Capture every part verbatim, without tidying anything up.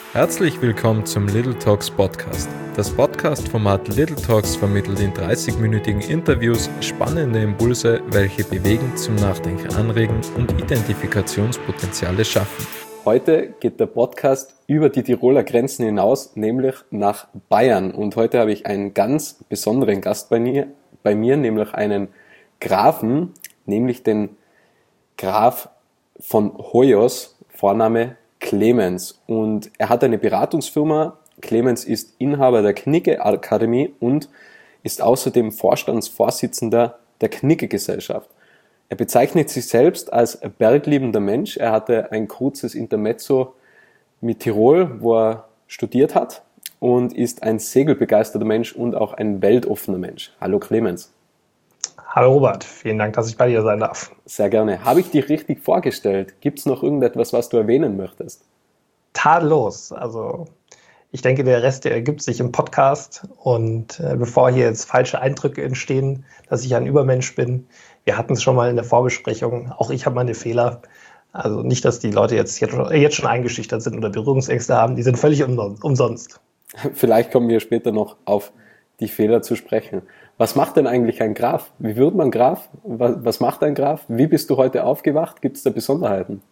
Herzlich willkommen zum Little Talks Podcast. Das Podcast-Format Little Talks vermittelt in dreißig-minütigen Interviews spannende Impulse, welche bewegen, zum Nachdenken anregen und Identifikationspotenziale schaffen. Heute geht der Podcast über die Tiroler Grenzen hinaus, nämlich nach Bayern. Und heute habe ich einen ganz besonderen Gast bei mir, bei mir nämlich einen Grafen, nämlich den Graf von Hoyos, Vorname Clemens. Und er hat eine Beratungsfirma. Clemens ist Inhaber der Knigge Akademie und ist außerdem Vorstandsvorsitzender der Knigge Gesellschaft. Er bezeichnet sich selbst als bergliebender Mensch. Er hatte ein kurzes Intermezzo mit Tirol, wo er studiert hat, und ist ein segelbegeisterter Mensch und auch ein weltoffener Mensch. Hallo Clemens. Hallo Robert, vielen Dank, dass ich bei dir sein darf. Sehr gerne. Habe ich dich richtig vorgestellt? Gibt es noch irgendetwas, was du erwähnen möchtest? Tadellos. Also ich denke, der Rest, der ergibt sich im Podcast. Und äh, bevor hier jetzt falsche Eindrücke entstehen, dass ich ein Übermensch bin, wir hatten es schon mal in der Vorbesprechung, auch ich habe meine Fehler. Also nicht, dass die Leute jetzt, jetzt schon eingeschüchtert sind oder Berührungsängste haben, die sind völlig umsonst. Vielleicht kommen wir später noch auf die Fehler zu sprechen. Was macht denn eigentlich ein Graf? Wie wird man Graf? Was, was macht ein Graf? Wie bist du heute aufgewacht? Gibt es da Besonderheiten?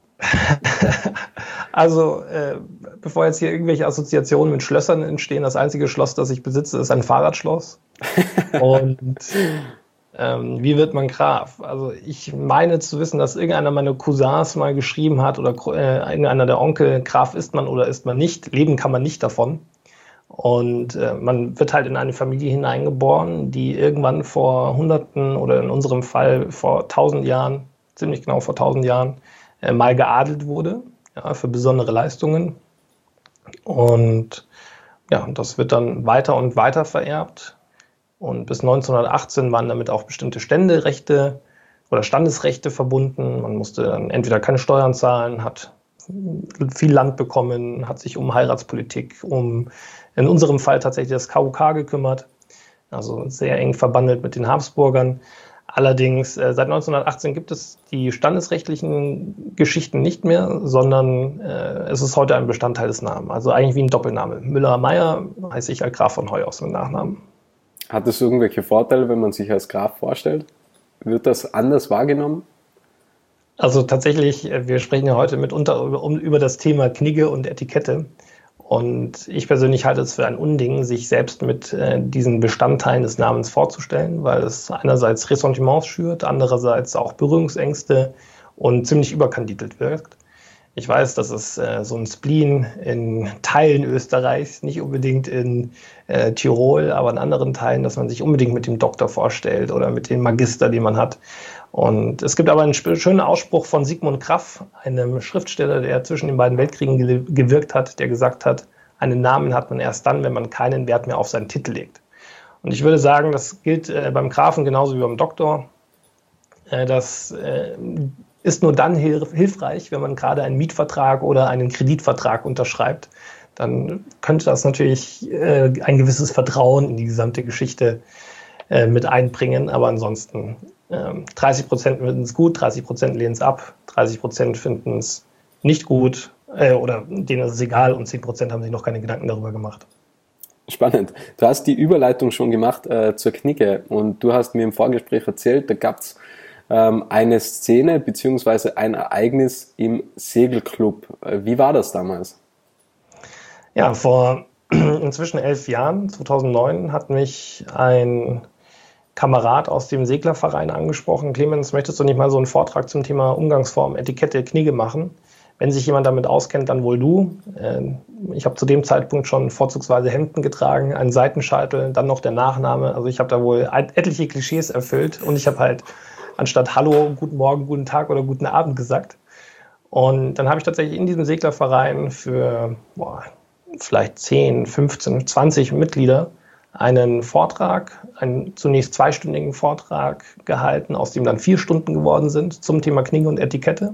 Also, äh, bevor jetzt hier irgendwelche Assoziationen mit Schlössern entstehen, das einzige Schloss, das ich besitze, ist ein Fahrradschloss. Und ähm, wie wird man Graf? Also ich meine zu wissen, dass irgendeiner meiner Cousins mal geschrieben hat oder äh, irgendeiner der Onkel, Graf ist man oder ist man nicht, leben kann man nicht davon. Und äh, man wird halt in eine Familie hineingeboren, die irgendwann vor Hunderten oder in unserem Fall vor tausend Jahren, ziemlich genau vor tausend Jahren, äh, mal geadelt wurde, ja, für besondere Leistungen. Und ja, das wird dann weiter und weiter vererbt. Und bis neunzehnhundertachtzehn waren damit auch bestimmte Ständerechte oder Standesrechte verbunden. Man musste dann entweder keine Steuern zahlen, hat viel Land bekommen, hat sich um Heiratspolitik, um in unserem Fall tatsächlich das K U K gekümmert, also sehr eng verbandelt mit den Habsburgern. Allerdings äh, seit neunzehnhundertachtzehn gibt es die standesrechtlichen Geschichten nicht mehr, sondern äh, es ist heute ein Bestandteil des Namens, also eigentlich wie ein Doppelname. Müller-Meyer heiße ich als Graf von Hoyos mit Nachnamen. Hat das irgendwelche Vorteile, wenn man sich als Graf vorstellt? Wird das anders wahrgenommen? Also tatsächlich, wir sprechen ja heute mitunter über, um, über das Thema Knigge und Etikette. Und ich persönlich halte es für ein Unding, sich selbst mit äh, diesen Bestandteilen des Namens vorzustellen, weil es einerseits Ressentiments schürt, andererseits auch Berührungsängste und ziemlich überkandidelt wirkt. Ich weiß, dass es äh, so ein Spleen in Teilen Österreichs, nicht unbedingt in äh, Tirol, aber in anderen Teilen, dass man sich unbedingt mit dem Doktor vorstellt oder mit dem Magister, den man hat. Und es gibt aber einen schönen Ausspruch von Sigmund Kraff, einem Schriftsteller, der zwischen den beiden Weltkriegen ge- gewirkt hat, der gesagt hat, einen Namen hat man erst dann, wenn man keinen Wert mehr auf seinen Titel legt. Und ich würde sagen, das gilt äh, beim Grafen genauso wie beim Doktor. Äh, das äh, ist nur dann hilf- hilfreich, wenn man gerade einen Mietvertrag oder einen Kreditvertrag unterschreibt. Dann könnte das natürlich äh, ein gewisses Vertrauen in die gesamte Geschichte äh, mit einbringen, aber ansonsten dreißig Prozent finden es gut, dreißig Prozent lehnen es ab, dreißig Prozent finden es nicht gut äh, oder denen ist es egal und zehn Prozent haben sich noch keine Gedanken darüber gemacht. Spannend. Du hast die Überleitung schon gemacht äh, zur Knigge und du hast mir im Vorgespräch erzählt, da gab es ähm, eine Szene bzw. ein Ereignis im Segelclub. Äh, wie war das damals? Ja, vor inzwischen elf Jahren, zweitausendneun, hat mich ein Kamerad aus dem Seglerverein angesprochen. Clemens, möchtest du nicht mal so einen Vortrag zum Thema Umgangsform, Etikette, Knigge machen? Wenn sich jemand damit auskennt, dann wohl du. Ich habe zu dem Zeitpunkt schon vorzugsweise Hemden getragen, einen Seitenscheitel, dann noch der Nachname. Also ich habe da wohl etliche Klischees erfüllt und ich habe halt anstatt Hallo, guten Morgen, guten Tag oder guten Abend gesagt. Und dann habe ich tatsächlich in diesem Seglerverein für boah, vielleicht zehn, fünfzehn, zwanzig Mitglieder einen Vortrag, einen zunächst zweistündigen Vortrag gehalten, aus dem dann vier Stunden geworden sind zum Thema Knigge und Etikette.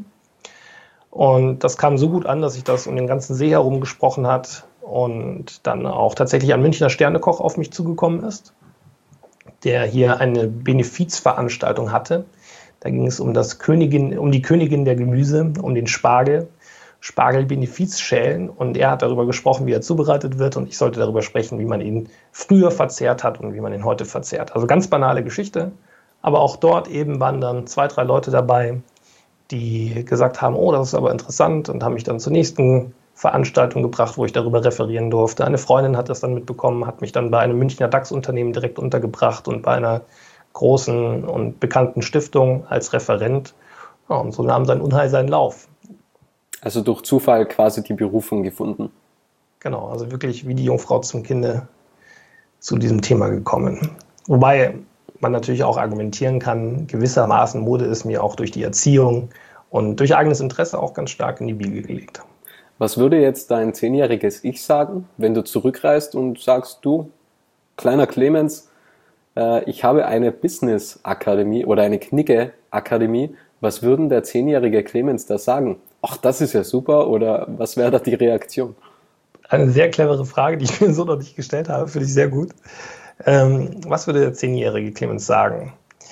Und das kam so gut an, dass sich das um den ganzen See herum gesprochen hat und dann auch tatsächlich ein Münchner Sternekoch auf mich zugekommen ist, der hier eine Benefizveranstaltung hatte. Da ging es um das Königin, um die Königin der Gemüse, um den Spargel. Spargel-Benefiz schälen und er hat darüber gesprochen, wie er zubereitet wird und ich sollte darüber sprechen, wie man ihn früher verzehrt hat und wie man ihn heute verzehrt. Also ganz banale Geschichte, aber auch dort eben waren dann zwei, drei Leute dabei, die gesagt haben, oh, das ist aber interessant und haben mich dann zur nächsten Veranstaltung gebracht, wo ich darüber referieren durfte. Eine Freundin hat das dann mitbekommen, hat mich dann bei einem Münchner DAX-Unternehmen direkt untergebracht und bei einer großen und bekannten Stiftung als Referent. Ja, und so nahm sein Unheil seinen Lauf. Also durch Zufall quasi die Berufung gefunden. Genau, also wirklich wie die Jungfrau zum Kinde zu diesem Thema gekommen. Wobei man natürlich auch argumentieren kann, gewissermaßen Mode ist mir auch durch die Erziehung und durch eigenes Interesse auch ganz stark in die Wiege gelegt. Was würde jetzt dein zehnjähriges Ich sagen, wenn du zurückreist und sagst, du, kleiner Clemens, äh, ich habe eine Business-Akademie oder eine Knigge-Akademie. Was würden der zehnjährige Clemens da sagen? Ach, das ist ja super, oder was wäre da die Reaktion? Eine sehr clevere Frage, die ich mir so noch nicht gestellt habe, finde ich sehr gut. Ähm, was würde der zehnjährige Clemens sagen?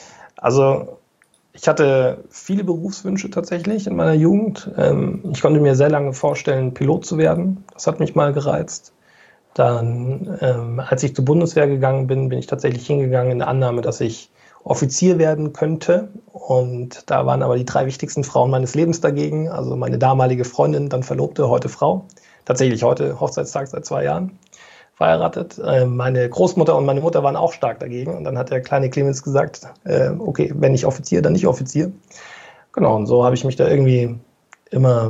Also ich hatte viele Berufswünsche tatsächlich in meiner Jugend. Ähm, ich konnte mir sehr lange vorstellen, Pilot zu werden. Das hat mich mal gereizt. Dann, ähm, als ich zur Bundeswehr gegangen bin, bin ich tatsächlich hingegangen in der Annahme, dass ich Offizier werden könnte. Und da waren aber die drei wichtigsten Frauen meines Lebens dagegen. Also meine damalige Freundin, dann Verlobte, heute Frau. Tatsächlich heute Hochzeitstag seit zwei Jahren verheiratet. Äh, meine Großmutter und meine Mutter waren auch stark dagegen. Und dann hat der kleine Clemens gesagt, äh, okay, wenn nicht Offizier, dann nicht Offizier. Genau, und so habe ich mich da irgendwie immer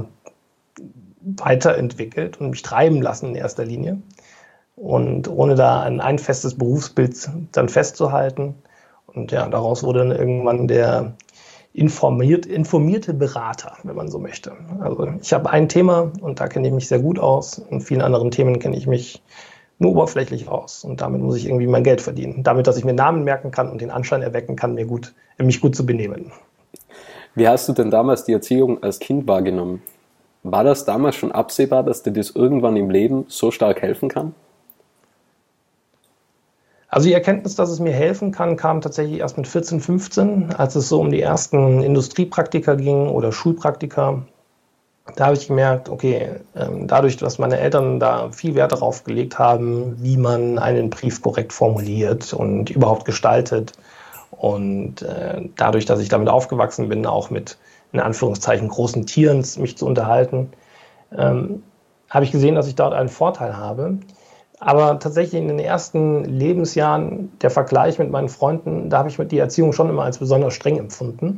weiterentwickelt und mich treiben lassen in erster Linie. Und ohne da ein, ein festes Berufsbild dann festzuhalten. Und ja, daraus wurde dann irgendwann der informiert, informierte Berater, wenn man so möchte. Also ich habe ein Thema und da kenne ich mich sehr gut aus. In vielen anderen Themen kenne ich mich nur oberflächlich aus. Und damit muss ich irgendwie mein Geld verdienen. Damit, dass ich mir Namen merken kann und den Anschein erwecken kann, mir gut, mich gut zu benehmen. Wie hast du denn damals die Erziehung als Kind wahrgenommen? War das damals schon absehbar, dass dir das irgendwann im Leben so stark helfen kann? Also die Erkenntnis, dass es mir helfen kann, kam tatsächlich erst mit vierzehn, fünfzehn, als es so um die ersten Industriepraktika ging oder Schulpraktika. Da habe ich gemerkt, okay, dadurch, dass meine Eltern da viel Wert darauf gelegt haben, wie man einen Brief korrekt formuliert und überhaupt gestaltet und dadurch, dass ich damit aufgewachsen bin, auch mit in Anführungszeichen großen Tieren mich zu unterhalten, habe ich gesehen, dass ich dort einen Vorteil habe. Aber tatsächlich in den ersten Lebensjahren, der Vergleich mit meinen Freunden, da habe ich die Erziehung schon immer als besonders streng empfunden.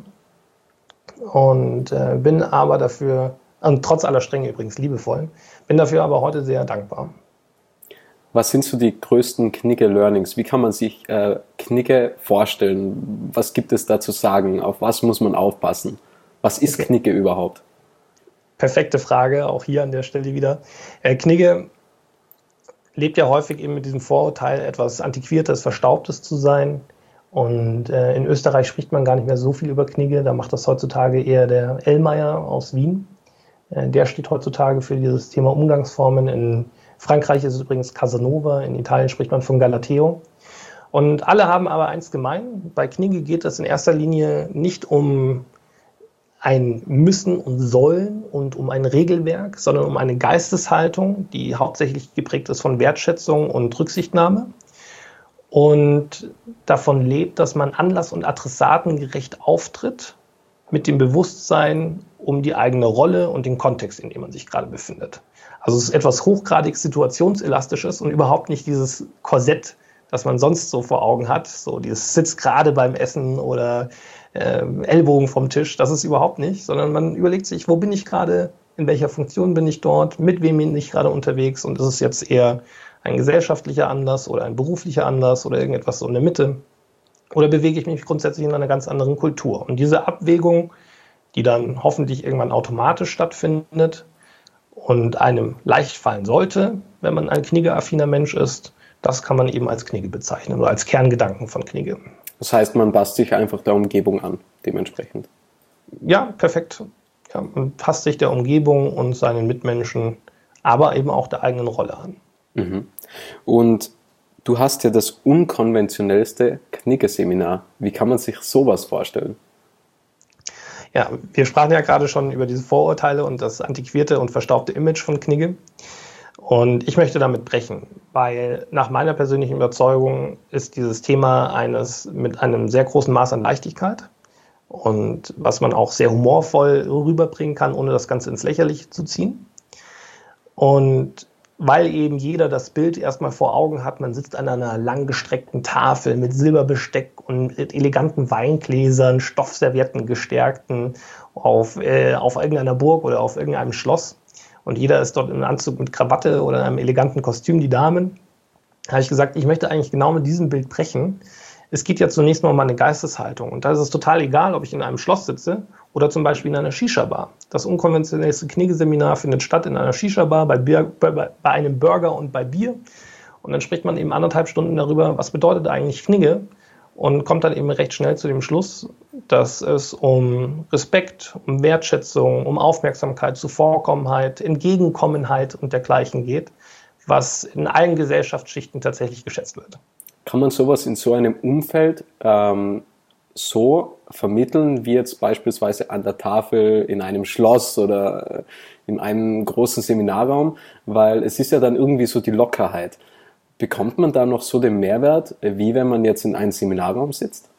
Und äh, bin aber dafür, und trotz aller Strenge übrigens liebevoll, bin dafür aber heute sehr dankbar. Was sind so die größten Knigge-Learnings? Wie kann man sich äh, Knigge vorstellen? Was gibt es da zu sagen? Auf was muss man aufpassen? Was ist okay. Knigge überhaupt? Perfekte Frage, auch hier an der Stelle wieder. Äh, Knigge lebt ja häufig eben mit diesem Vorurteil, etwas Antiquiertes, Verstaubtes zu sein. Und äh, in Österreich spricht man gar nicht mehr so viel über Knigge. Da macht das heutzutage eher der Ellmeier aus Wien. Äh, der steht heutzutage für dieses Thema Umgangsformen. In Frankreich ist es übrigens Casanova, in Italien spricht man von Galateo. Und alle haben aber eins gemein. Bei Knigge geht es in erster Linie nicht um ein Müssen und Sollen und um ein Regelwerk, sondern um eine Geisteshaltung, die hauptsächlich geprägt ist von Wertschätzung und Rücksichtnahme und davon lebt, dass man anlass- und adressatengerecht auftritt mit dem Bewusstsein um die eigene Rolle und den Kontext, in dem man sich gerade befindet. Also es ist etwas hochgradig Situationselastisches und überhaupt nicht dieses Korsett, das man sonst so vor Augen hat, so dieses Sitz gerade beim Essen oder äh, Ellbogen vom Tisch, das ist überhaupt nicht, sondern man überlegt sich, wo bin ich gerade, in welcher Funktion bin ich dort, mit wem bin ich gerade unterwegs und ist es jetzt eher ein gesellschaftlicher Anlass oder ein beruflicher Anlass oder irgendetwas so in der Mitte oder bewege ich mich grundsätzlich in einer ganz anderen Kultur. Und diese Abwägung, die dann hoffentlich irgendwann automatisch stattfindet und einem leicht fallen sollte, wenn man ein Knigge-affiner Mensch ist, das kann man eben als Knigge bezeichnen oder als Kerngedanken von Knigge. Das heißt, man passt sich einfach der Umgebung an, dementsprechend. Ja, perfekt. Ja, man passt sich der Umgebung und seinen Mitmenschen, aber eben auch der eigenen Rolle an. Mhm. Und du hast ja das unkonventionellste Knigge-Seminar. Wie kann man sich sowas vorstellen? Ja, wir sprachen ja gerade schon über diese Vorurteile und das antiquierte und verstaubte Image von Knigge. Und ich möchte damit brechen, weil nach meiner persönlichen Überzeugung ist dieses Thema eines mit einem sehr großen Maß an Leichtigkeit und was man auch sehr humorvoll rüberbringen kann, ohne das Ganze ins Lächerliche zu ziehen. Und weil eben jeder das Bild erstmal vor Augen hat, man sitzt an einer langgestreckten Tafel mit Silberbesteck und mit eleganten Weingläsern, Stoffservietten gestärkten auf, äh, auf irgendeiner Burg oder auf irgendeinem Schloss. Und jeder ist dort im Anzug mit Krawatte oder in einem eleganten Kostüm, die Damen. Da habe ich gesagt, ich möchte eigentlich genau mit diesem Bild brechen. Es geht ja zunächst mal um meine Geisteshaltung. Und da ist es total egal, ob ich in einem Schloss sitze oder zum Beispiel in einer Shisha-Bar. Das unkonventionellste Knigge-Seminar findet statt in einer Shisha-Bar, bei, Bier, bei, bei einem Burger und bei Bier. Und dann spricht man eben anderthalb Stunden darüber, was bedeutet eigentlich Knigge? Und kommt dann eben recht schnell zu dem Schluss, dass es um Respekt, um Wertschätzung, um Aufmerksamkeit, Zuvorkommenheit, Entgegenkommenheit und dergleichen geht, was in allen Gesellschaftsschichten tatsächlich geschätzt wird. Kann man sowas in so einem Umfeld ähm, so vermitteln, wie jetzt beispielsweise an der Tafel in einem Schloss oder in einem großen Seminarraum? Weil es ist ja dann irgendwie so die Lockerheit. Bekommt man da noch so den Mehrwert, wie wenn man jetzt in einem Seminarraum sitzt?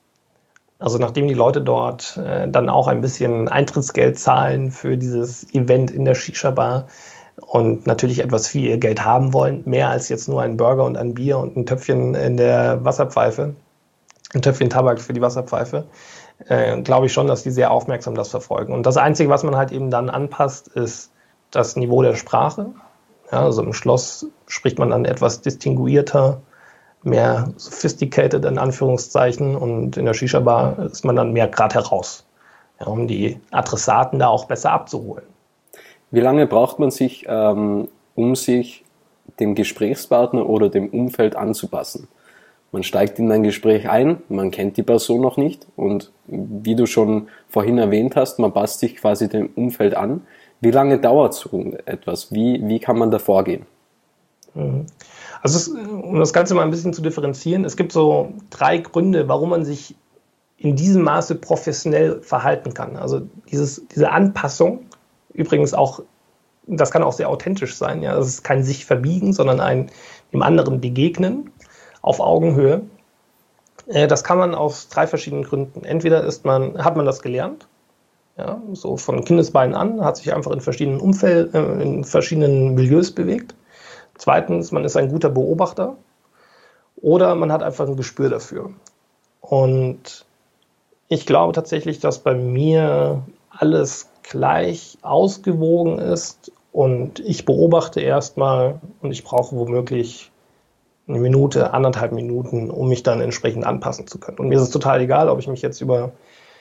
Also nachdem die Leute dort äh, dann auch ein bisschen Eintrittsgeld zahlen für dieses Event in der Shisha-Bar, und natürlich etwas für ihr Geld haben wollen, mehr als jetzt nur einen Burger und ein Bier und ein Töpfchen in der Wasserpfeife, ein Töpfchen Tabak für die Wasserpfeife, äh, glaube ich schon, dass die sehr aufmerksam das verfolgen. Und das Einzige, was man halt eben dann anpasst, ist das Niveau der Sprache. Ja, also im Schloss spricht man dann etwas distinguierter, mehr sophisticated in Anführungszeichen, und in der Shisha-Bar ist man dann mehr gerade heraus, ja, um die Adressaten da auch besser abzuholen. Wie lange braucht man sich, ähm, um sich dem Gesprächspartner oder dem Umfeld anzupassen? Man steigt in ein Gespräch ein, man kennt die Person noch nicht und wie du schon vorhin erwähnt hast, man passt sich quasi dem Umfeld an. Wie lange dauert so etwas? Wie, wie kann man da vorgehen? Also es, um das Ganze mal ein bisschen zu differenzieren, es gibt so drei Gründe, warum man sich in diesem Maße professionell verhalten kann. Also dieses, diese Anpassung, übrigens auch, das kann auch sehr authentisch sein. Ja, das ist kein sich verbiegen, sondern ein dem anderen begegnen auf Augenhöhe. Äh, das kann man aus drei verschiedenen Gründen. Entweder ist man, hat man das gelernt, ja, so von Kindesbeinen an, hat sich einfach in verschiedenen Umfeld, äh, in verschiedenen Milieus bewegt. Zweitens, man ist ein guter Beobachter. Oder man hat einfach ein Gespür dafür. Und ich glaube tatsächlich, dass bei mir alles gleich ausgewogen ist und ich beobachte erstmal und ich brauche womöglich eine Minute, anderthalb Minuten, um mich dann entsprechend anpassen zu können. Und mir ist es total egal, ob ich mich jetzt über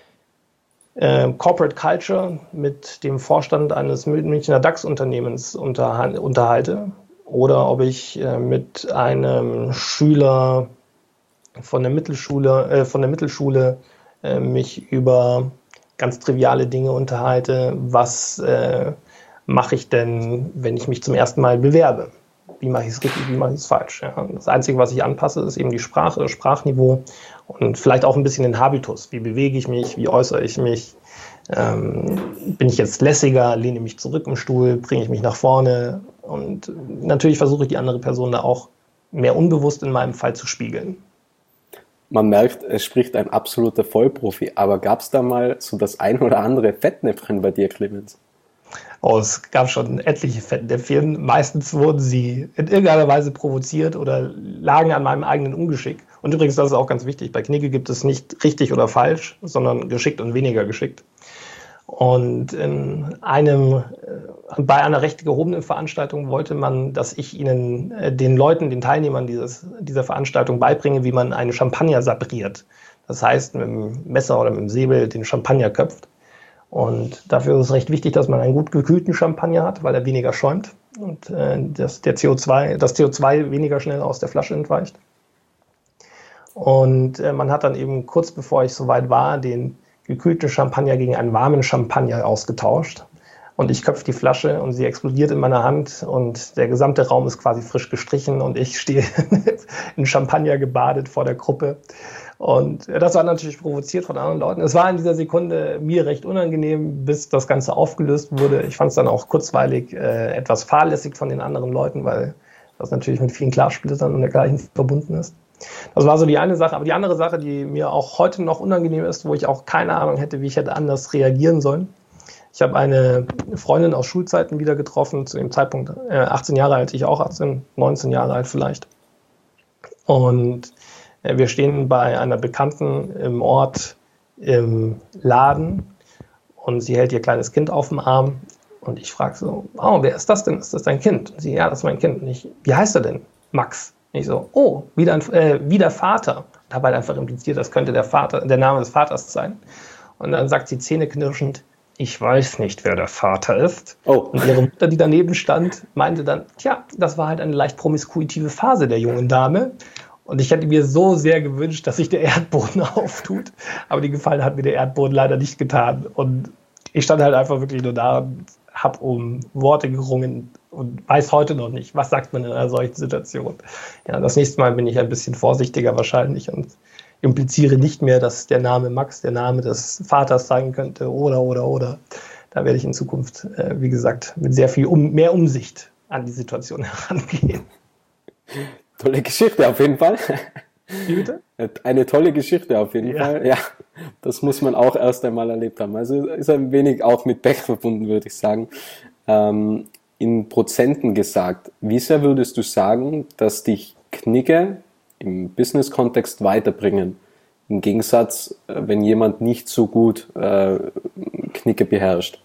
äh, Corporate Culture mit dem Vorstand eines Münchner DAX-Unternehmens unterha- unterhalte oder ob ich äh, mit einem Schüler von der Mittelschule, äh, von der Mittelschule äh, mich über ganz triviale Dinge unterhalte. Was äh, mache ich denn, wenn ich mich zum ersten Mal bewerbe? Wie mache ich es richtig, wie mache ich es falsch? Ja, das Einzige, was ich anpasse, ist eben die Sprache, das Sprachniveau und vielleicht auch ein bisschen den Habitus. Wie bewege ich mich, wie äußere ich mich? Ähm, bin ich jetzt lässiger, lehne mich zurück im Stuhl, bringe ich mich nach vorne? Und natürlich versuche ich die andere Person da auch mehr unbewusst in meinem Fall zu spiegeln. Man merkt, es spricht ein absoluter Vollprofi, aber gab es da mal so das ein oder andere Fettnäpfchen bei dir, Clemens? Oh, es gab schon etliche Fettnäpfchen. Meistens wurden sie in irgendeiner Weise provoziert oder lagen an meinem eigenen Ungeschick. Und übrigens, das ist auch ganz wichtig, bei Knigge gibt es nicht richtig oder falsch, sondern geschickt und weniger geschickt. Und in einem, bei einer recht gehobenen Veranstaltung wollte man, dass ich ihnen, den Leuten, den Teilnehmern dieses, dieser Veranstaltung beibringe, wie man einen Champagner sabriert. Das heißt, mit dem Messer oder mit dem Säbel den Champagner köpft. Und dafür ist es recht wichtig, dass man einen gut gekühlten Champagner hat, weil er weniger schäumt und äh, das, der C O zwei, das C O zwei weniger schnell aus der Flasche entweicht. Und äh, man hat dann eben kurz bevor ich soweit war, den gekühlten Champagner gegen einen warmen Champagner ausgetauscht. Und ich köpfe die Flasche und sie explodiert in meiner Hand und der gesamte Raum ist quasi frisch gestrichen und ich stehe in Champagner gebadet vor der Gruppe Und das war natürlich provoziert von anderen Leuten. Es war in dieser Sekunde mir recht unangenehm, bis das Ganze aufgelöst wurde. Ich fand es dann auch kurzweilig äh, etwas fahrlässig von den anderen Leuten, weil das natürlich mit vielen Glassplittern und dergleichen verbunden ist. Das war so die eine Sache. Aber die andere Sache, die mir auch heute noch unangenehm ist, wo ich auch keine Ahnung hätte, wie ich hätte anders reagieren sollen. Ich habe eine Freundin aus Schulzeiten wieder getroffen, zu dem Zeitpunkt äh, achtzehn Jahre alt, ich auch achtzehn, neunzehn Jahre alt vielleicht. Und äh, wir stehen bei einer Bekannten im Ort im Laden und sie hält ihr kleines Kind auf dem Arm und ich frage so, oh, wer ist das denn? Ist das dein Kind? Und sie, ja, das ist mein Kind. Und ich, wie heißt er denn? Max. Und ich so, oh, wieder, ein, äh, wieder Vater. Und habe halt einfach impliziert, das könnte der Vater, der Name des Vaters sein. Und dann sagt sie zähneknirschend, ich weiß nicht, wer der Vater ist. Oh. Und ihre Mutter, die daneben stand, meinte dann, tja, das war halt eine leicht promiskuitive Phase der jungen Dame. Und ich hätte mir so sehr gewünscht, dass sich der Erdboden auftut. Aber die Gefallen hat mir der Erdboden leider nicht getan. Und ich stand halt einfach wirklich nur da und habe um Worte gerungen und weiß heute noch nicht, was sagt man in einer solchen Situation. Ja, das nächste Mal bin ich ein bisschen vorsichtiger wahrscheinlich und impliziere nicht mehr, dass der Name Max der Name des Vaters sein könnte oder, oder, oder. Da werde ich in Zukunft, äh, wie gesagt, mit sehr viel um, mehr Umsicht an die Situation herangehen. Tolle Geschichte auf jeden Fall. Wie bitte? Eine tolle Geschichte auf jeden ja. Fall. Ja, das muss man auch erst einmal erlebt haben. Also ist ein wenig auch mit Pech verbunden, würde ich sagen. Ähm, in Prozenten gesagt, wie sehr würdest du sagen, dass dich Knigge im Business-Kontext weiterbringen? Im Gegensatz, wenn jemand nicht so gut äh, Knigge beherrscht.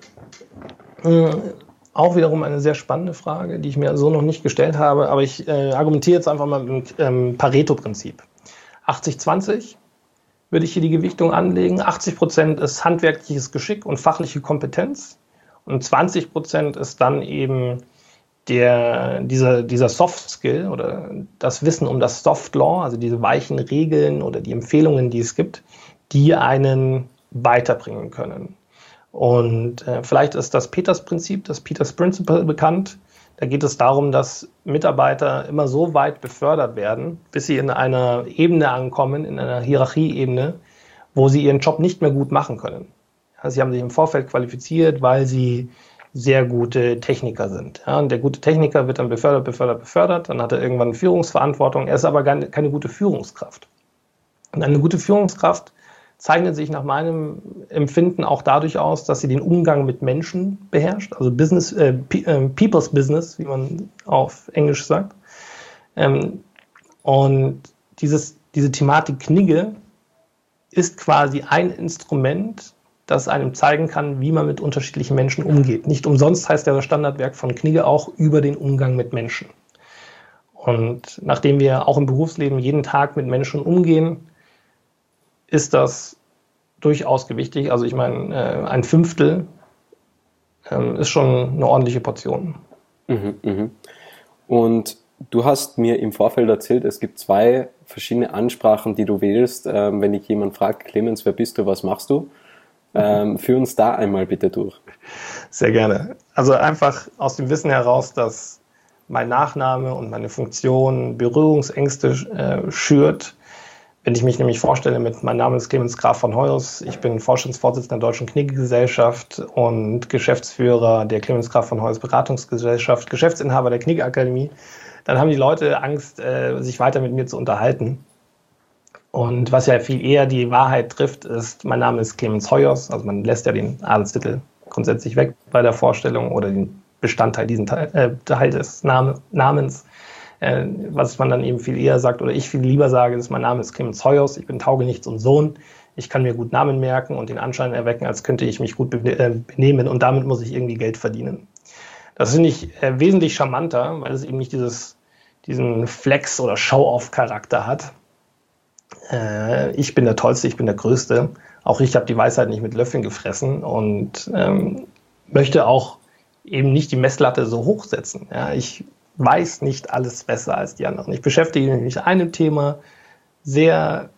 Äh, auch wiederum eine sehr spannende Frage, die ich mir so noch nicht gestellt habe, aber ich äh, argumentiere jetzt einfach mal mit dem ähm, Pareto-Prinzip. achtzig zwanzig würde ich hier die Gewichtung anlegen. achtzig Prozent ist handwerkliches Geschick und fachliche Kompetenz und zwanzig Prozent ist dann eben Der, dieser, dieser Soft Skill oder das Wissen um das Soft Law, also diese weichen Regeln oder die Empfehlungen, die es gibt, die einen weiterbringen können. Und äh, vielleicht ist das Peters-Prinzip, das Peters Principle bekannt. Da geht es darum, dass Mitarbeiter immer so weit befördert werden, bis sie in einer Ebene ankommen, in einer Hierarchieebene, wo sie ihren Job nicht mehr gut machen können. Also sie haben sich im Vorfeld qualifiziert, weil sie sehr gute Techniker sind. Ja, und der gute Techniker wird dann befördert, befördert, befördert, dann hat er irgendwann Führungsverantwortung, er ist aber keine gute Führungskraft. Und eine gute Führungskraft zeichnet sich nach meinem Empfinden auch dadurch aus, dass sie den Umgang mit Menschen beherrscht, also Business, äh, People's Business, wie man auf Englisch sagt. Ähm, und dieses, diese Thematik Knigge ist quasi ein Instrument, das einem zeigen kann, wie man mit unterschiedlichen Menschen umgeht. Nicht umsonst heißt das Standardwerk von Knigge auch über den Umgang mit Menschen. Und nachdem wir auch im Berufsleben jeden Tag mit Menschen umgehen, ist das durchaus gewichtig. Also ich meine, ein Fünftel ist schon eine ordentliche Portion. Mhm, mhm. Und du hast mir im Vorfeld erzählt, es gibt zwei verschiedene Ansprachen, die du wählst, wenn dich jemand fragt, Clemens, wer bist du, was machst du? Ähm, führ uns da einmal bitte durch. Sehr gerne. Also einfach aus dem Wissen heraus, dass mein Nachname und meine Funktion Berührungsängste äh, schürt. Wenn ich mich nämlich vorstelle, mit meinem Namen ist Clemens Graf von Hoyos, ich bin Vorstandsvorsitzender der Deutschen Knigge-Gesellschaft und Geschäftsführer der Clemens Graf von Hoyos Beratungsgesellschaft, Geschäftsinhaber der Knigge-Akademie, dann haben die Leute Angst, äh, sich weiter mit mir zu unterhalten. Und was ja viel eher die Wahrheit trifft, ist, mein Name ist Clemens Hoyos, also man lässt ja den Adelstitel grundsätzlich weg bei der Vorstellung oder den Bestandteil diesen Teil, äh, Teil des Name, Namens. Äh, was man dann eben viel eher sagt oder ich viel lieber sage, ist, mein Name ist Clemens Hoyos, ich bin Taugenichts und Sohn, ich kann mir gut Namen merken und den Anschein erwecken, als könnte ich mich gut be- äh, benehmen und damit muss ich irgendwie Geld verdienen. Das finde ich äh, wesentlich charmanter, weil es eben nicht dieses, diesen Flex- oder Show-off-Charakter hat. Äh, ich bin der Tollste, ich bin der Größte. Auch ich habe die Weisheit nicht mit Löffeln gefressen und ähm, möchte auch eben nicht die Messlatte so hoch setzen. Ja, ich weiß nicht alles besser als die anderen. Ich beschäftige mich mit einem Thema sehr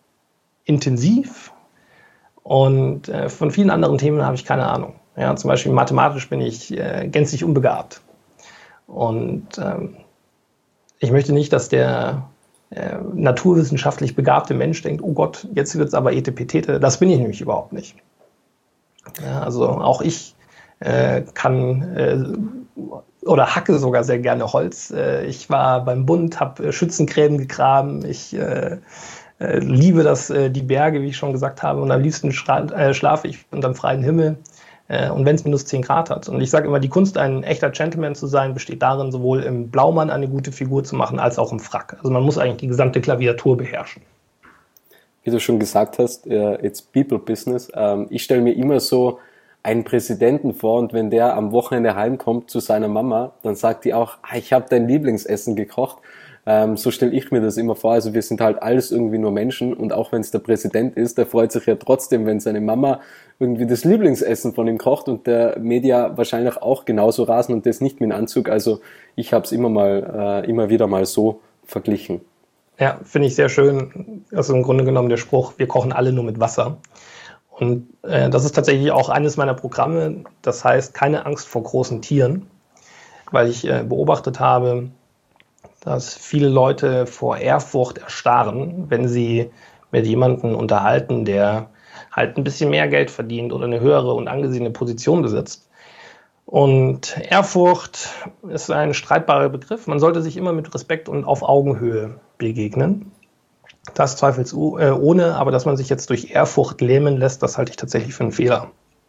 intensiv und äh, von vielen anderen Themen habe ich keine Ahnung. Ja, zum Beispiel mathematisch bin ich äh, gänzlich unbegabt. Und ähm, ich möchte nicht, dass der äh, naturwissenschaftlich begabte Mensch denkt, oh Gott, jetzt wird es aber Etepetete. Das bin ich nämlich überhaupt nicht. Ja, also auch ich äh, kann äh, oder hacke sogar sehr gerne Holz. Äh, ich war beim Bund, habe äh, Schützengräben gegraben. Ich äh, äh, liebe das, äh, die Berge, wie ich schon gesagt habe. Und am liebsten schra- äh, schlafe ich unter dem freien Himmel. Äh, und wenn es minus zehn Grad hat. Und ich sage immer, die Kunst, ein echter Gentleman zu sein, besteht darin, sowohl im Blaumann eine gute Figur zu machen, als auch im Frack. Also man muss eigentlich die gesamte Klaviatur beherrschen. Wie du schon gesagt hast, it's People Business. Ich stelle mir immer so einen Präsidenten vor und wenn der am Wochenende heimkommt zu seiner Mama, dann sagt die auch, ah, ich habe dein Lieblingsessen gekocht. So stelle ich mir das immer vor. Also wir sind halt alles irgendwie nur Menschen und auch wenn es der Präsident ist, der freut sich ja trotzdem, wenn seine Mama irgendwie das Lieblingsessen von ihm kocht und der Media wahrscheinlich auch genauso rasen und das nicht mit dem Anzug. Also ich habe es immer mal, immer wieder mal so verglichen. Ja, finde ich sehr schön. Also im Grunde genommen der Spruch, wir kochen alle nur mit Wasser. Und äh, das ist tatsächlich auch eines meiner Programme. Das heißt, keine Angst vor großen Tieren, weil ich äh, beobachtet habe, dass viele Leute vor Ehrfurcht erstarren, wenn sie mit jemandem unterhalten, der halt ein bisschen mehr Geld verdient oder eine höhere und angesehene Position besitzt. Und Ehrfurcht ist ein streitbarer Begriff. Man sollte sich immer mit Respekt und auf Augenhöhe begegnen. Das zweifelsohne, aber dass man sich jetzt durch Ehrfurcht lähmen lässt, das halte ich tatsächlich für einen Fehler.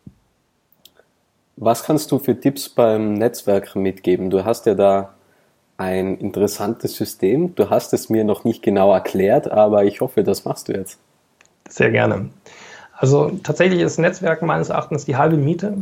Was kannst du für Tipps beim Netzwerk mitgeben? Du hast ja da ein interessantes System. Du hast es mir noch nicht genau erklärt, aber ich hoffe, das machst du jetzt. Sehr gerne. Also tatsächlich ist Netzwerken meines Erachtens die halbe Miete.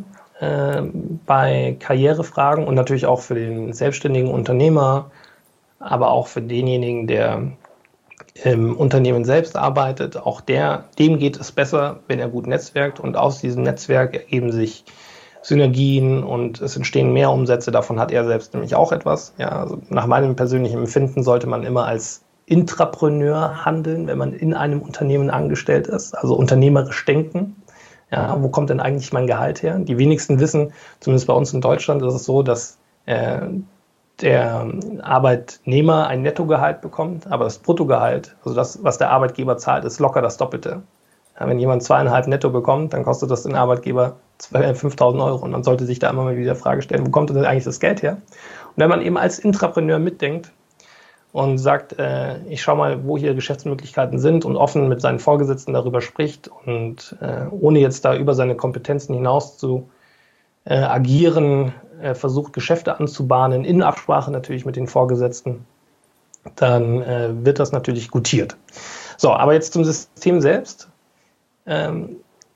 Bei Karrierefragen und natürlich auch für den selbstständigen Unternehmer, aber auch für denjenigen, der im Unternehmen selbst arbeitet. Auch der, dem geht es besser, wenn er gut netzwerkt und aus diesem Netzwerk ergeben sich Synergien und es entstehen mehr Umsätze. Davon hat er selbst nämlich auch etwas. Ja, also nach meinem persönlichen Empfinden sollte man immer als Intrapreneur handeln, wenn man in einem Unternehmen angestellt ist, also unternehmerisch denken. Ja, wo kommt denn eigentlich mein Gehalt her? Die wenigsten wissen, zumindest bei uns in Deutschland ist es so, dass äh, der Arbeitnehmer ein Nettogehalt bekommt, aber das Bruttogehalt, also das, was der Arbeitgeber zahlt, ist locker das Doppelte. Ja, wenn jemand zweieinhalb netto bekommt, dann kostet das den Arbeitgeber fünftausend Euro und man sollte sich da immer mal wieder die Frage stellen, wo kommt denn eigentlich das Geld her? Und wenn man eben als Intrapreneur mitdenkt und sagt, äh, ich schaue mal, wo hier Geschäftsmöglichkeiten sind und offen mit seinen Vorgesetzten darüber spricht und äh, ohne jetzt da über seine Kompetenzen hinaus zu äh, agieren, äh, versucht Geschäfte anzubahnen, in Absprache natürlich mit den Vorgesetzten, dann äh, wird das natürlich gutiert. So, aber jetzt zum System selbst. Ähm,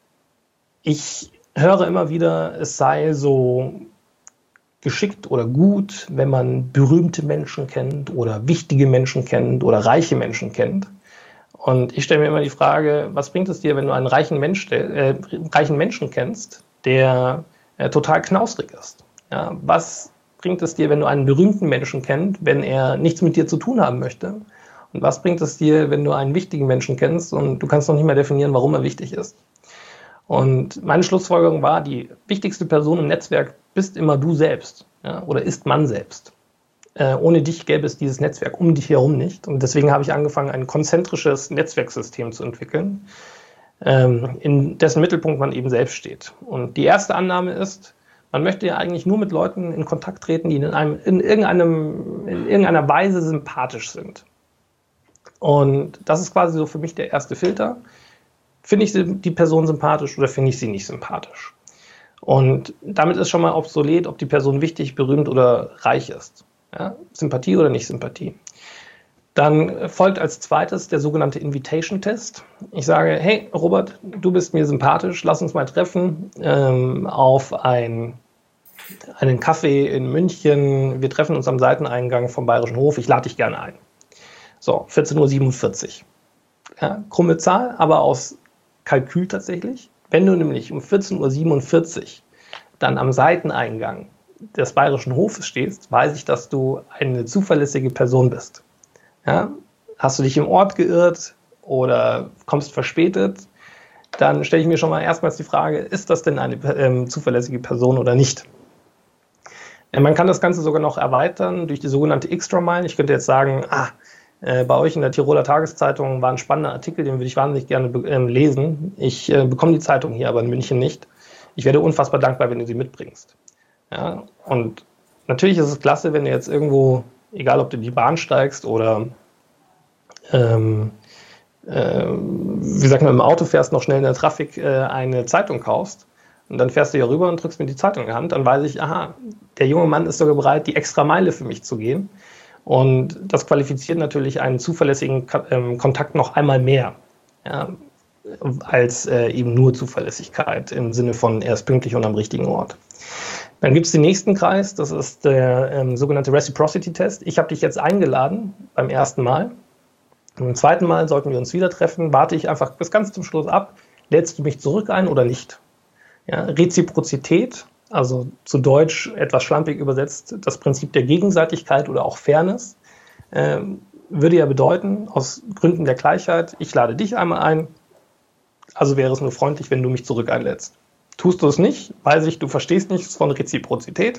ich höre immer wieder, es sei so geschickt oder gut, wenn man berühmte Menschen kennt oder wichtige Menschen kennt oder reiche Menschen kennt. Und ich stelle mir immer die Frage, was bringt es dir, wenn du einen reichen, Mensch, äh, reichen Menschen kennst, der äh, total knausrig ist? Ja, was bringt es dir, wenn du einen berühmten Menschen kennst, wenn er nichts mit dir zu tun haben möchte? Und was bringt es dir, wenn du einen wichtigen Menschen kennst und du kannst noch nicht mehr definieren, warum er wichtig ist? Und meine Schlussfolgerung war, die wichtigste Person im Netzwerk bist immer du selbst, ja, oder ist man selbst. Äh, ohne dich gäbe es dieses Netzwerk um dich herum nicht. Und deswegen habe ich angefangen, ein konzentrisches Netzwerksystem zu entwickeln, ähm, in dessen Mittelpunkt man eben selbst steht. Und die erste Annahme ist, man möchte ja eigentlich nur mit Leuten in Kontakt treten, die in, einem, in, irgendeinem, in irgendeiner Weise sympathisch sind. Und das ist quasi so für mich der erste Filter. Finde ich die Person sympathisch oder finde ich sie nicht sympathisch? Und damit ist schon mal obsolet, ob die Person wichtig, berühmt oder reich ist. Ja? Sympathie oder nicht Sympathie. Dann folgt als zweites der sogenannte Invitation-Test. Ich sage, hey Robert, du bist mir sympathisch, lass uns mal treffen ähm, auf ein, einen Kaffee in München. Wir treffen uns am Seiteneingang vom Bayerischen Hof, ich lade dich gerne ein. So, vierzehn Uhr siebenundvierzig. Ja, krumme Zahl, aber aus Kalkül tatsächlich. Wenn du nämlich um vierzehn Uhr siebenundvierzig dann am Seiteneingang des Bayerischen Hofes stehst, weiß ich, dass du eine zuverlässige Person bist. Ja? Hast du dich im Ort geirrt oder kommst verspätet, dann stelle ich mir schon mal erstmals die Frage, ist das denn eine ähm, zuverlässige Person oder nicht? Ja, man kann das Ganze sogar noch erweitern durch die sogenannte Extra Mile. Ich könnte jetzt sagen, ah, Äh, bei euch in der Tiroler Tageszeitung war ein spannender Artikel, den würde ich wahnsinnig gerne be- äh, lesen. Ich äh, bekomme die Zeitung hier aber in München nicht. Ich werde unfassbar dankbar, wenn du sie mitbringst. Ja? Und natürlich ist es klasse, wenn du jetzt irgendwo, egal ob du in die Bahn steigst oder ähm, äh, wie sagt man, im Auto fährst, noch schnell in der Trafik äh, eine Zeitung kaufst und dann fährst du hier rüber und drückst mir die Zeitung in die Hand, dann weiß ich, aha, der junge Mann ist sogar bereit, die extra Meile für mich zu gehen. Und das qualifiziert natürlich einen zuverlässigen ähm, Kontakt noch einmal mehr, ja, als äh, eben nur Zuverlässigkeit im Sinne von, er ist pünktlich und am richtigen Ort. Dann gibt es den nächsten Kreis, das ist der ähm, sogenannte Reciprocity-Test. Ich habe dich jetzt eingeladen beim ersten Mal. Beim zweiten Mal sollten wir uns wieder treffen, warte ich einfach bis ganz zum Schluss ab, lädst du mich zurück ein oder nicht? Ja, Reziprozität, also zu Deutsch etwas schlampig übersetzt, das Prinzip der Gegenseitigkeit oder auch Fairness, äh, würde ja bedeuten, aus Gründen der Gleichheit, ich lade dich einmal ein, also wäre es nur freundlich, wenn du mich zurück einlädst. Tust du es nicht, weiß ich, du verstehst nichts von Reziprozität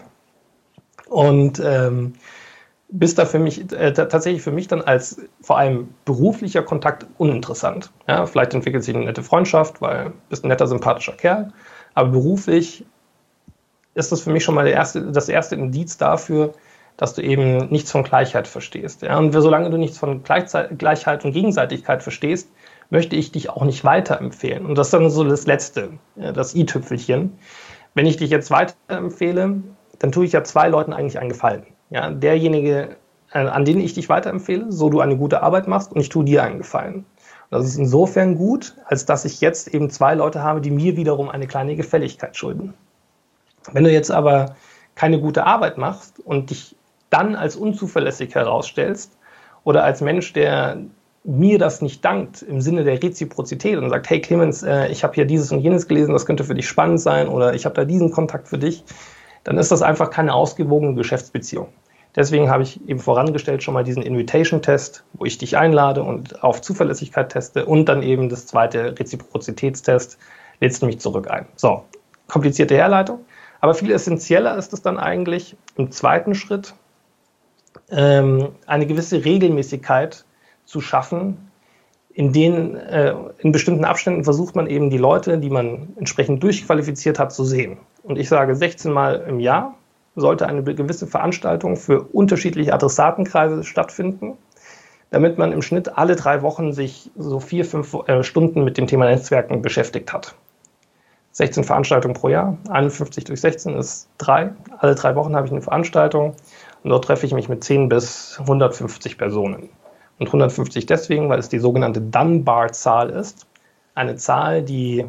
und ähm, bist da für mich äh, tatsächlich für mich dann als vor allem beruflicher Kontakt uninteressant. Ja, vielleicht entwickelt sich eine nette Freundschaft, weil du bist ein netter, sympathischer Kerl, aber beruflich ist das für mich schon mal der erste, das erste Indiz dafür, dass du eben nichts von Gleichheit verstehst. Ja? Und solange du nichts von Gleichheit und Gegenseitigkeit verstehst, möchte ich dich auch nicht weiterempfehlen. Und das ist dann so das Letzte, das i-Tüpfelchen. Wenn ich dich jetzt weiterempfehle, dann tue ich ja zwei Leuten eigentlich einen Gefallen. Ja? Derjenige, an den ich dich weiterempfehle, so du eine gute Arbeit machst, und ich tue dir einen Gefallen. Und das ist insofern gut, als dass ich jetzt eben zwei Leute habe, die mir wiederum eine kleine Gefälligkeit schulden. Wenn du jetzt aber keine gute Arbeit machst und dich dann als unzuverlässig herausstellst oder als Mensch, der mir das nicht dankt im Sinne der Reziprozität und sagt, hey Clemens, äh, ich habe hier dieses und jenes gelesen, das könnte für dich spannend sein oder ich habe da diesen Kontakt für dich, dann ist das einfach keine ausgewogene Geschäftsbeziehung. Deswegen habe ich eben vorangestellt schon mal diesen Invitation-Test, wo ich dich einlade und auf Zuverlässigkeit teste und dann eben das zweite Reziprozitätstest, lädst du mich zurück ein. So, komplizierte Herleitung. Aber viel essentieller ist es dann eigentlich im zweiten Schritt, ähm, eine gewisse Regelmäßigkeit zu schaffen, in denen äh, in bestimmten Abständen versucht man eben die Leute, die man entsprechend durchqualifiziert hat, zu sehen. Und ich sage, sechzehn Mal im Jahr sollte eine gewisse Veranstaltung für unterschiedliche Adressatenkreise stattfinden, damit man im Schnitt alle drei Wochen sich so vier, fünf äh, Stunden mit dem Thema Netzwerken beschäftigt hat. sechzehn Veranstaltungen pro Jahr, einundfünfzig durch sechzehn ist drei. Alle drei Wochen habe ich eine Veranstaltung und dort treffe ich mich mit zehn bis hundertfünfzig Personen. Und hundertfünfzig deswegen, weil es die sogenannte Dunbar-Zahl ist. Eine Zahl, die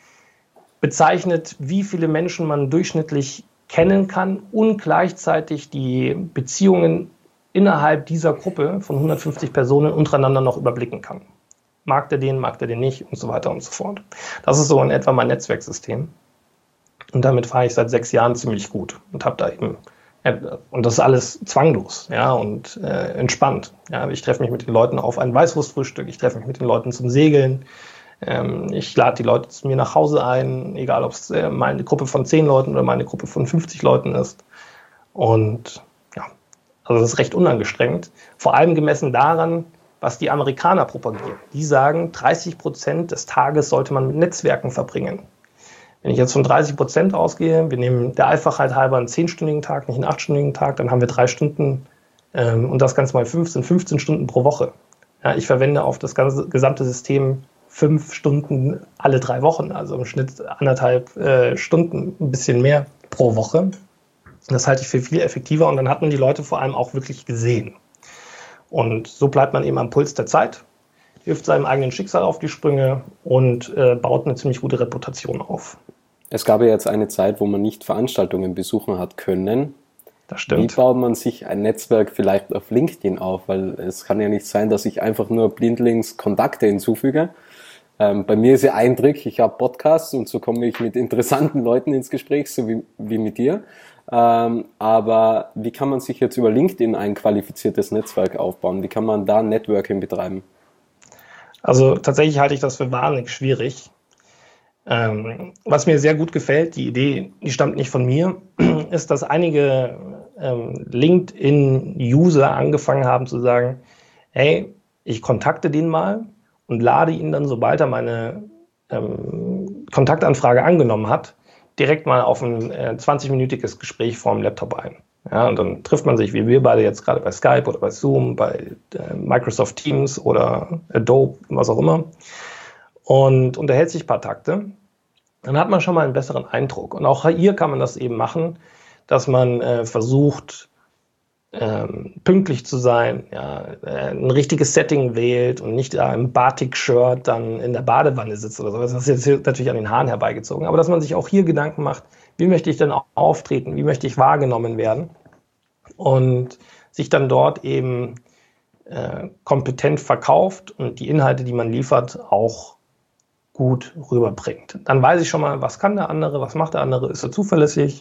bezeichnet, wie viele Menschen man durchschnittlich kennen kann und gleichzeitig die Beziehungen innerhalb dieser Gruppe von hundertfünfzig Personen untereinander noch überblicken kann. Mag der den, mag der den nicht und so weiter und so fort. Das ist so in etwa mein Netzwerksystem. Und damit fahre ich seit sechs Jahren ziemlich gut und habe da eben, und das ist alles zwanglos, ja, und äh, entspannt. Ja. Ich treffe mich mit den Leuten auf ein Weißwurstfrühstück, ich treffe mich mit den Leuten zum Segeln, ähm, ich lade die Leute zu mir nach Hause ein, egal ob es äh, meine Gruppe von zehn Leuten oder meine Gruppe von fünfzig Leuten ist. Und ja, also das ist recht unangestrengt, vor allem gemessen daran, was die Amerikaner propagieren. Die sagen, dreißig Prozent des Tages sollte man mit Netzwerken verbringen. Wenn ich jetzt von dreißig Prozent ausgehe, wir nehmen der Einfachheit halber einen zehnstündigen Tag, nicht einen achtstündigen Tag, dann haben wir drei Stunden ähm, und das Ganze mal fünf sind fünfzehn Stunden pro Woche. Ja, ich verwende auf das ganze gesamte System fünf Stunden alle drei Wochen, also im Schnitt anderthalb äh, Stunden, ein bisschen mehr pro Woche. Das halte ich für viel effektiver und dann hat man die Leute vor allem auch wirklich gesehen. Und so bleibt man eben am Puls der Zeit, hilft seinem eigenen Schicksal auf die Sprünge und äh, baut eine ziemlich gute Reputation auf. Es gab ja jetzt eine Zeit, wo man nicht Veranstaltungen besuchen hat können. Das stimmt. Wie baut man sich ein Netzwerk vielleicht auf LinkedIn auf? Weil es kann ja nicht sein, dass ich einfach nur blindlings Kontakte hinzufüge. Ähm, bei mir ist ja ein Trick, ich habe Podcasts und so komme ich mit interessanten Leuten ins Gespräch, so wie, wie mit dir. Ähm, aber wie kann man sich jetzt über LinkedIn ein qualifiziertes Netzwerk aufbauen? Wie kann man da Networking betreiben? Also tatsächlich halte ich das für wahnsinnig schwierig. Ähm, was mir sehr gut gefällt, die Idee, die stammt nicht von mir, ist, dass einige ähm, LinkedIn-User angefangen haben zu sagen, hey, ich kontakte den mal und lade ihn dann, sobald er meine ähm, Kontaktanfrage angenommen hat, direkt mal auf ein äh, zwanzig-minütiges Gespräch vorm Laptop ein. Ja, und dann trifft man sich, wie wir beide jetzt gerade bei Skype oder bei Zoom, bei äh, Microsoft Teams oder Adobe, was auch immer, und unterhält sich ein paar Takte. Dann hat man schon mal einen besseren Eindruck. Und auch hier kann man das eben machen, dass man äh, versucht, ähm, pünktlich zu sein, ja, äh, ein richtiges Setting wählt und nicht da im Batik-Shirt dann in der Badewanne sitzt oder so. Das ist jetzt natürlich an den Haaren herbeigezogen. Aber dass man sich auch hier Gedanken macht, wie möchte ich denn auch auftreten, wie möchte ich wahrgenommen werden und sich dann dort eben äh, kompetent verkauft und die Inhalte, die man liefert, auch gut rüberbringt. Dann weiß ich schon mal, was kann der andere, was macht der andere, ist er zuverlässig,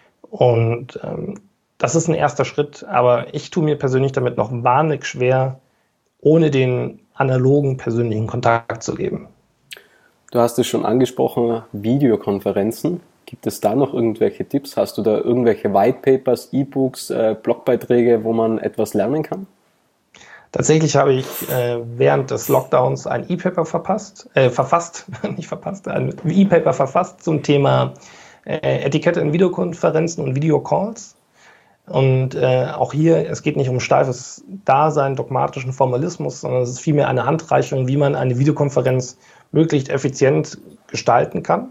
und ähm, das ist ein erster Schritt, aber ich tue mir persönlich damit noch wahnsinnig schwer, ohne den analogen persönlichen Kontakt zu geben. Du hast es schon angesprochen, Videokonferenzen. Gibt es da noch irgendwelche Tipps? Hast du da irgendwelche Whitepapers, E-Books, äh, Blogbeiträge, wo man etwas lernen kann? Tatsächlich habe ich äh, während des Lockdowns ein E-Paper verpasst, äh, verfasst, nicht verpasst, ein E-Paper verfasst zum Thema äh, Etikette in Videokonferenzen und Videocalls. Und äh, auch hier, es geht nicht um steifes Dasein, dogmatischen Formalismus, sondern es ist vielmehr eine Handreichung, wie man eine Videokonferenz möglichst effizient gestalten kann.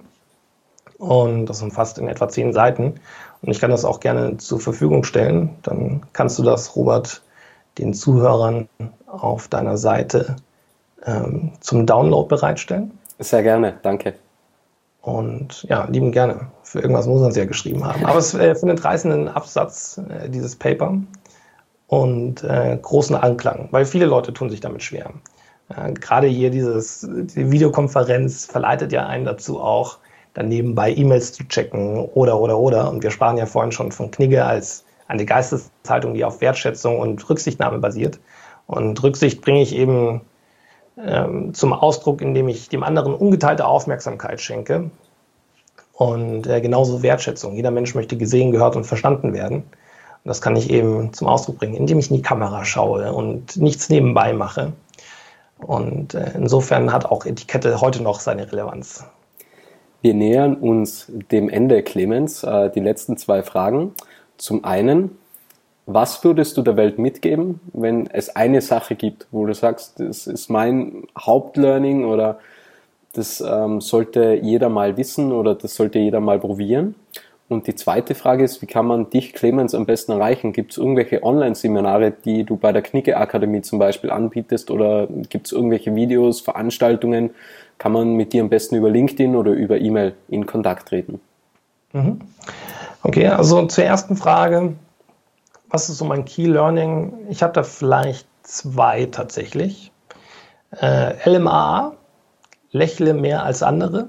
Und das umfasst in etwa zehn Seiten. Und ich kann das auch gerne zur Verfügung stellen. Dann kannst du das, Robert, den Zuhörern auf deiner Seite ähm, zum Download bereitstellen. Sehr gerne, danke. Und ja, lieben gerne. Für irgendwas muss man es ja geschrieben haben. Aber es äh, findet reißenden Absatz, äh, dieses Paper, und äh, großen Anklang, weil viele Leute tun sich damit schwer. Äh, gerade hier dieses, die Videokonferenz verleitet ja einen dazu auch, dann nebenbei E-Mails zu checken oder, oder, oder. Und wir sprachen ja vorhin schon von Knigge als eine Geisteshaltung, die auf Wertschätzung und Rücksichtnahme basiert. Und Rücksicht bringe ich eben ähm, zum Ausdruck, indem ich dem anderen ungeteilte Aufmerksamkeit schenke. Und äh, genauso Wertschätzung. Jeder Mensch möchte gesehen, gehört und verstanden werden. Und das kann ich eben zum Ausdruck bringen, indem ich in die Kamera schaue und nichts nebenbei mache. Und äh, insofern hat auch Etikette heute noch seine Relevanz. Wir nähern uns dem Ende, Clemens. Äh, die letzten zwei Fragen. Zum einen, was würdest du der Welt mitgeben, wenn es eine Sache gibt, wo du sagst, das ist mein Hauptlearning oder das ähm, sollte jeder mal wissen oder das sollte jeder mal probieren? Und die zweite Frage ist, wie kann man dich, Clemens, am besten erreichen? Gibt es irgendwelche Online-Seminare, die du bei der Knigge Akademie zum Beispiel anbietest, oder gibt es irgendwelche Videos, Veranstaltungen? Kann man mit dir am besten über LinkedIn oder über E-Mail in Kontakt treten? Mhm. Okay, also zur ersten Frage, was ist so mein Key Learning? Ich habe da vielleicht zwei tatsächlich. Äh, L M A A, lächle mehr als andere.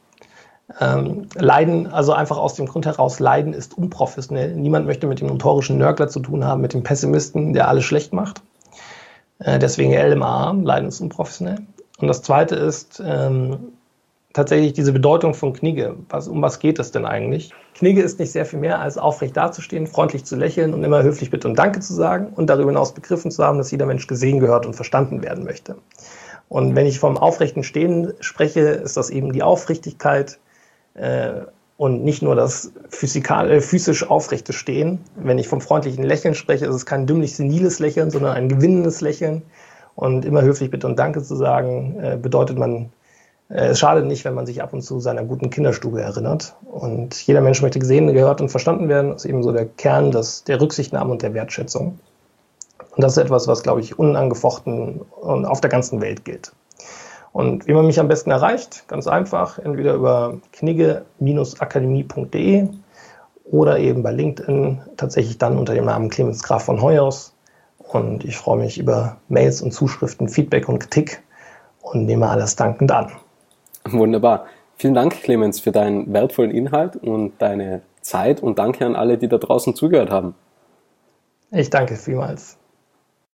Ähm, Leiden, also einfach aus dem Grund heraus, Leiden ist unprofessionell. Niemand möchte mit dem notorischen Nörgler zu tun haben, mit dem Pessimisten, der alles schlecht macht. Äh, deswegen L M A A, Leiden ist unprofessionell. Und das zweite ist ähm, tatsächlich diese Bedeutung von Knigge. Was, um was geht es denn eigentlich? Knigge ist nicht sehr viel mehr, als aufrecht dazustehen, freundlich zu lächeln und immer höflich Bitte und Danke zu sagen und darüber hinaus begriffen zu haben, dass jeder Mensch gesehen, gehört und verstanden werden möchte. Und wenn ich vom aufrechten Stehen spreche, ist das eben die Aufrichtigkeit äh, und nicht nur das physikal, äh, physisch aufrechte Stehen. Wenn ich vom freundlichen Lächeln spreche, ist es kein dümmlich seniles Lächeln, sondern ein gewinnendes Lächeln. Und immer höflich Bitte und Danke zu sagen, äh, bedeutet man, es schadet nicht, wenn man sich ab und zu seiner guten Kinderstube erinnert. Und jeder Mensch möchte gesehen, gehört und verstanden werden. Das ist eben so der Kern des, der Rücksichtnahme und der Wertschätzung. Und das ist etwas, was, glaube ich, unangefochten und auf der ganzen Welt gilt. Und wie man mich am besten erreicht, ganz einfach, entweder über knigge akademie punkt de oder eben bei LinkedIn, tatsächlich dann unter dem Namen Clemens Graf von Hoyos. Und ich freue mich über Mails und Zuschriften, Feedback und Kritik und nehme alles dankend an. Wunderbar. Vielen Dank, Clemens, für deinen wertvollen Inhalt und deine Zeit, und danke an alle, die da draußen zugehört haben. Ich danke vielmals.